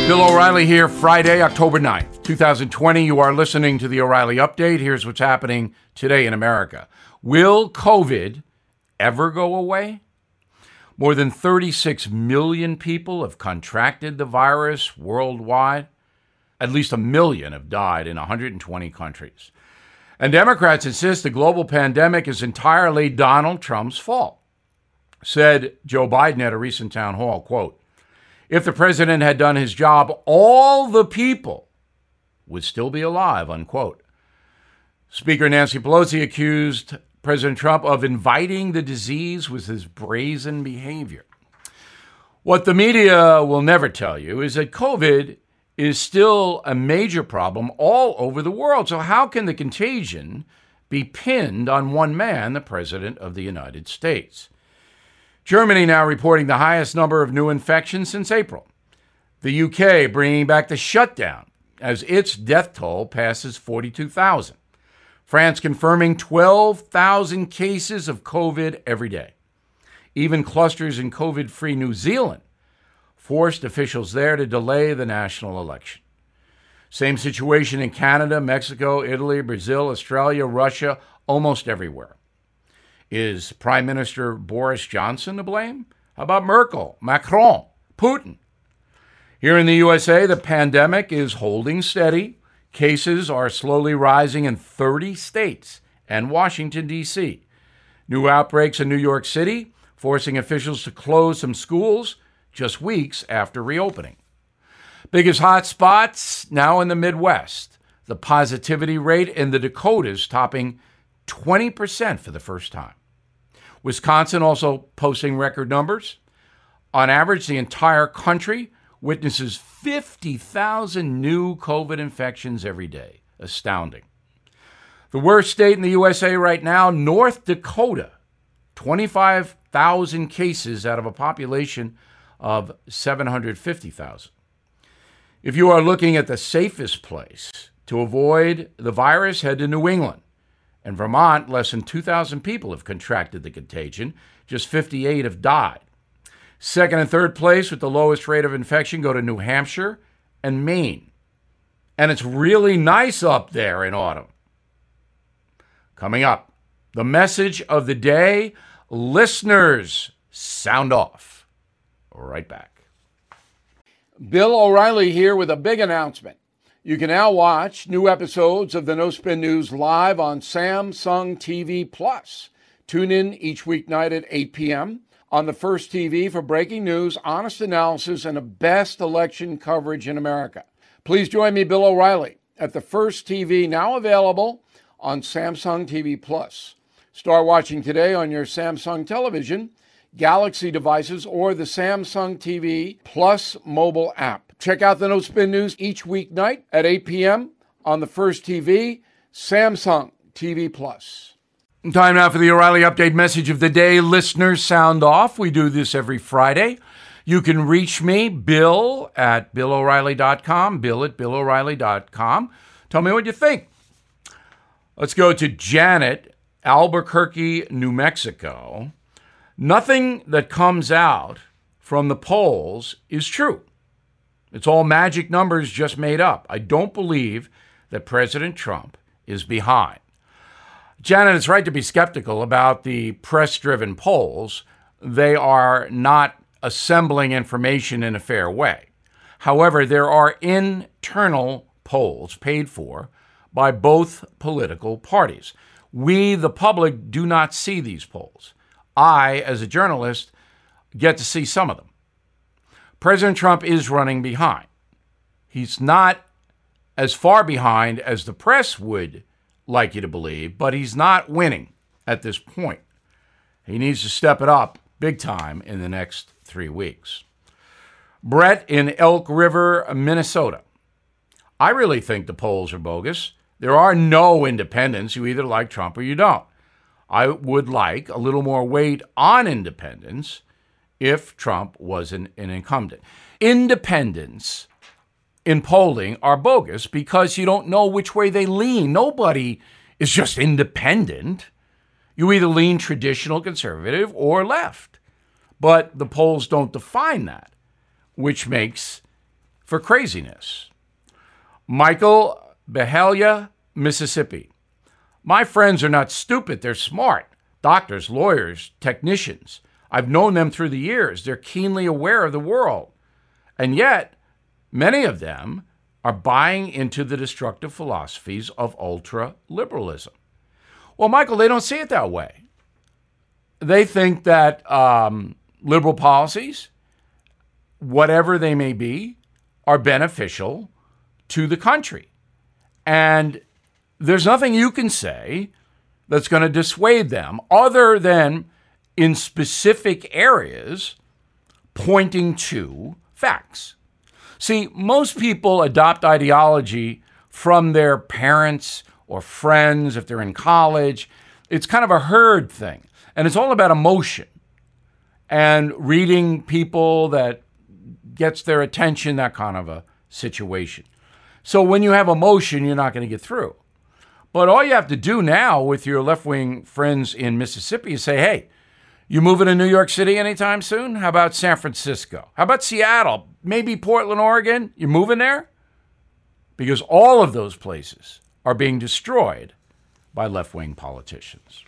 Bill O'Reilly here, Friday, October 9th, 2020. You are listening to the O'Reilly Update. Here's what's happening today in America. Will COVID ever go away? More than 36 million people have contracted the virus worldwide. At least 1 million have died in 120 countries. And Democrats insist the global pandemic is entirely Donald Trump's fault. Said Joe Biden at a recent town hall, quote, "If the president had done his job, all the people would still be alive," unquote. Speaker Nancy Pelosi accused President Trump of inviting the disease with his brazen behavior. What the media will never tell you is that COVID is still a major problem all over the world. So how can the contagion be pinned on one man, the President of the United States? Germany now reporting the highest number of new infections since April. The UK bringing back the shutdown as its death toll passes 42,000. France confirming 12,000 cases of COVID every day. Even clusters in COVID-free New Zealand forced officials there to delay the national election. Same situation in Canada, Mexico, Italy, Brazil, Australia, Russia, almost everywhere. Is Prime Minister Boris Johnson to blame? How about Merkel, Macron, Putin? Here in the USA, the pandemic is holding steady. Cases are slowly rising in 30 states and Washington, D.C. New outbreaks in New York City, forcing officials to close some schools just weeks after reopening. Biggest hot spots now in the Midwest. The positivity rate in the Dakotas topping 20% for the first time. Wisconsin also posting record numbers. On average, the entire country witnesses 50,000 new COVID infections every day. Astounding. The worst state in the USA right now, North Dakota. 25,000 cases out of a population of 750,000. If you are looking at the safest place to avoid the virus, head to New England. In Vermont, less than 2,000 people have contracted the contagion. Just 58 have died. Second and third place with the lowest rate of infection go to New Hampshire and Maine. And it's really nice up there in autumn. Coming up, the message of the day, listeners, sound off. Right back. Bill O'Reilly here with a big announcement. You can now watch new episodes of the No Spin News live on Samsung TV Plus. Tune in each weeknight at 8 p.m. on the First TV for breaking news, honest analysis, and the best election coverage in America. Please join me, Bill O'Reilly, at the First TV, now available on Samsung TV Plus. Start watching today on your Samsung television, Galaxy devices, or the Samsung TV Plus mobile app. Check out the No Spin News each weeknight at 8 p.m. on the First TV, Samsung TV Plus. Time now for the O'Reilly Update message of the day. Listeners, sound off. We do this every Friday. You can reach me, Bill at BillO'Reilly.com, Bill at BillO'Reilly.com. Tell me what you think. Let's go to Janet, Albuquerque, New Mexico. Nothing that comes out from the polls is true. It's all magic numbers just made up. I don't believe that President Trump is behind. Janet, it's right to be skeptical about the press-driven polls. They are not assembling information in a fair way. However, there are internal polls paid for by both political parties. We, the public, do not see these polls. I, as a journalist, get to see some of them. President Trump is running behind. He's not as far behind as the press would like you to believe, but he's not winning at this point. He needs to step it up big time in the next 3 weeks. Brett in Elk River, Minnesota. I really think the polls are bogus. There are no independents. You either like Trump or you don't. I would like a little more weight on independents if Trump was an incumbent. Independents in polling are bogus because you don't know which way they lean. Nobody is just independent. You either lean traditional conservative or left. But the polls don't define that, which makes for craziness. Michael Behalia, Mississippi. My friends are not stupid, they're smart. Doctors, lawyers, technicians. I've known them through the years. They're keenly aware of the world. And yet, many of them are buying into the destructive philosophies of ultra-liberalism. Well, Michael, they don't see it that way. They think that liberal policies, whatever they may be, are beneficial to the country. And there's nothing you can say that's going to dissuade them other than in specific areas pointing to facts. See, most people adopt ideology from their parents or friends if they're in college. It's kind of a herd thing, and it's all about emotion and reading people that gets their attention, that kind of a situation. So when you have emotion, you're not going to get through. But all you have to do now with your left-wing friends in Mississippi is say, hey, you moving to New York City anytime soon? How about San Francisco? How about Seattle? Maybe Portland, Oregon? You moving there? Because all of those places are being destroyed by left-wing politicians.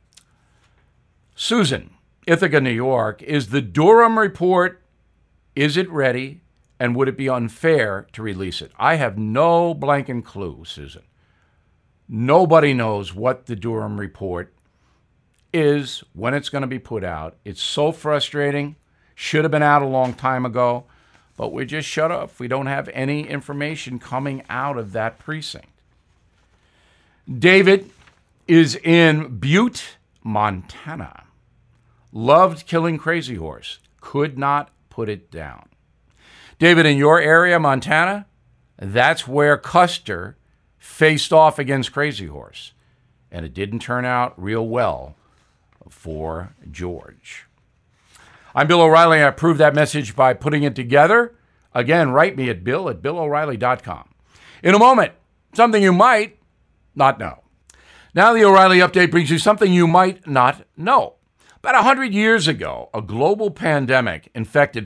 Susan, Ithaca, New York, is the Durham report, is it ready, and would it be unfair to release it? I have no blanking clue, Susan. Nobody knows what the Durham report is, when it's going to be put out. It's so frustrating. Should have been out a long time ago, but we're just shut up. We don't have any information coming out of that precinct. David is in Butte, Montana. Loved killing Crazy Horse. Could not put it down. David, in your area, Montana, that's where Custer faced off against Crazy Horse. And it didn't turn out real well for George. I'm Bill O'Reilly. I approve that message by putting it together. Again, write me at bill@BillO'Reilly.com. In a moment, something you might not know. Now the O'Reilly Update brings you something you might not know. About 100 years ago, a global pandemic infected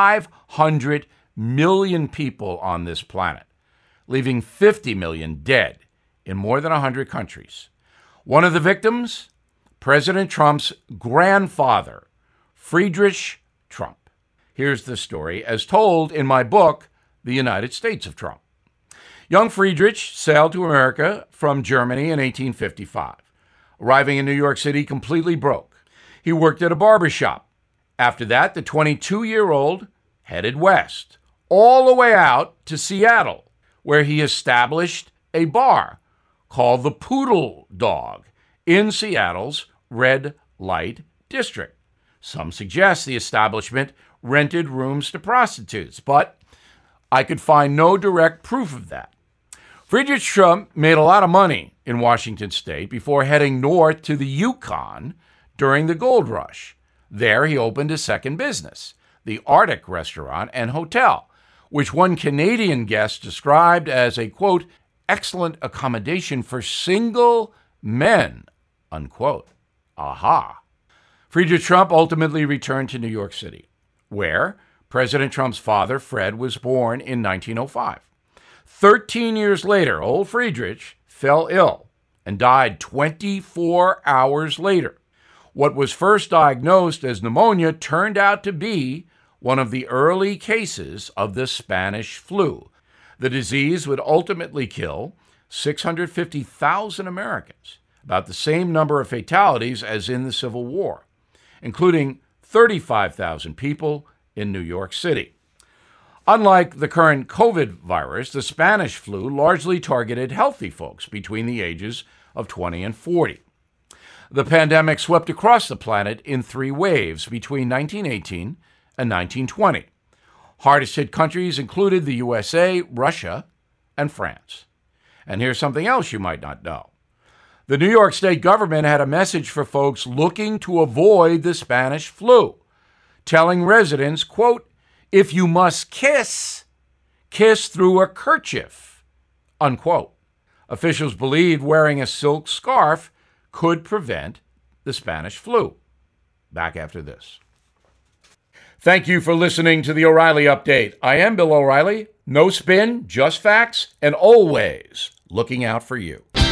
500 million people on this planet, leaving 50 million dead in more than 100 countries. One of the victims, President Trump's grandfather, Friedrich Trump. Here's the story as told in my book, The United States of Trump. Young Friedrich sailed to America from Germany in 1855, arriving in New York City completely broke. He worked at a barber shop. After that, the 22-year-old headed west, all the way out to Seattle, where he established a bar called the Poodle Dog in Seattle's Red Light District. Some suggest the establishment rented rooms to prostitutes, but I could find no direct proof of that. Friedrich Trump made a lot of money in Washington state before heading north to the Yukon during the gold rush. There he opened a second business, the Arctic Restaurant and Hotel, which one Canadian guest described as a, quote, excellent accommodation for single men, unquote. Aha. Friedrich Trump ultimately returned to New York City, where President Trump's father, Fred, was born in 1905. 13 years later, old Friedrich fell ill and died 24 hours later. What was first diagnosed as pneumonia turned out to be one of the early cases of the Spanish flu. The disease would ultimately kill 650,000 Americans, about the same number of fatalities as in the Civil War, including 35,000 people in New York City. Unlike the current COVID virus, the Spanish flu largely targeted healthy folks between the ages of 20 and 40. The pandemic swept across the planet in 3 waves between 1918 and 1920. Hardest hit countries included the USA, Russia, and France. And here's something else you might not know. The New York State government had a message for folks looking to avoid the Spanish flu, telling residents, quote, if you must kiss, kiss through a kerchief, unquote. Officials believed wearing a silk scarf could prevent the Spanish flu. Back after this. Thank you for listening to the O'Reilly Update. I am Bill O'Reilly. No spin, just facts, and always looking out for you.